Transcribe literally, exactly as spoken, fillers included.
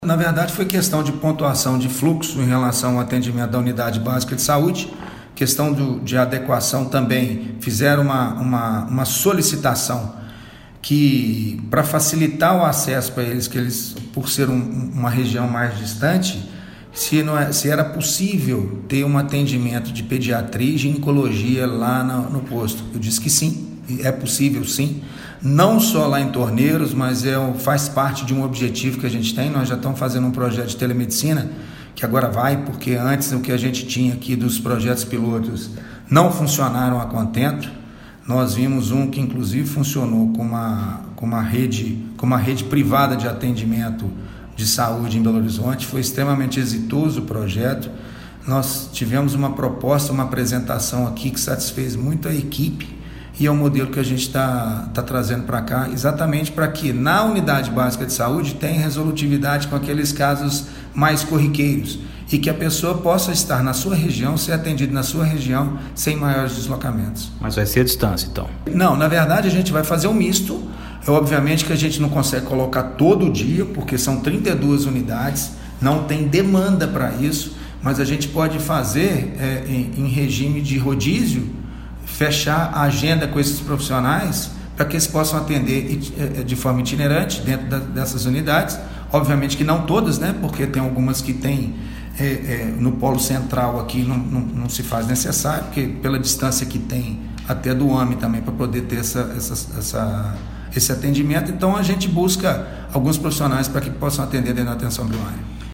Na verdade, foi questão de pontuação de fluxo em relação ao atendimento da unidade básica de saúde, questão do, de adequação também. Fizeram uma, uma, uma solicitação que, para facilitar o acesso para eles, que eles, por ser um, uma região mais distante, se, não é, se era possível ter um atendimento de pediatria e ginecologia lá no, no posto. Eu disse que sim, é possível sim. Não só lá em Torneiros, mas é, faz parte de um objetivo que a gente tem. Nós já estamos fazendo um projeto de telemedicina, que agora vai, porque antes o que a gente tinha aqui dos projetos pilotos não funcionaram a contento. Nós vimos um que inclusive funcionou com uma, com uma, rede, com uma rede privada de atendimento de saúde em Belo Horizonte. Foi extremamente exitoso o projeto. Nós tivemos uma proposta, uma apresentação aqui que satisfez muito a equipe, e é um modelo que a gente está tá trazendo para cá, exatamente para que na unidade básica de saúde tenha resolutividade com aqueles casos mais corriqueiros e que a pessoa possa estar na sua região, ser atendida na sua região, sem maiores deslocamentos. Mas vai ser a distância, então? Não, na verdade a gente vai fazer um misto. É, obviamente que a gente não consegue colocar todo dia, porque são trinta e duas unidades, não tem demanda para isso, mas a gente pode fazer é, em, em regime de rodízio, fechar a agenda com esses profissionais para que eles possam atender de forma itinerante dentro da, dessas unidades. Obviamente que não todas, né? Porque tem algumas que tem é, é, no polo central aqui não, não, não se faz necessário, porque pela distância que tem até do A M E também para poder ter essa, essa, essa, esse atendimento. Então a gente busca alguns profissionais para que possam atender dentro da atenção primária.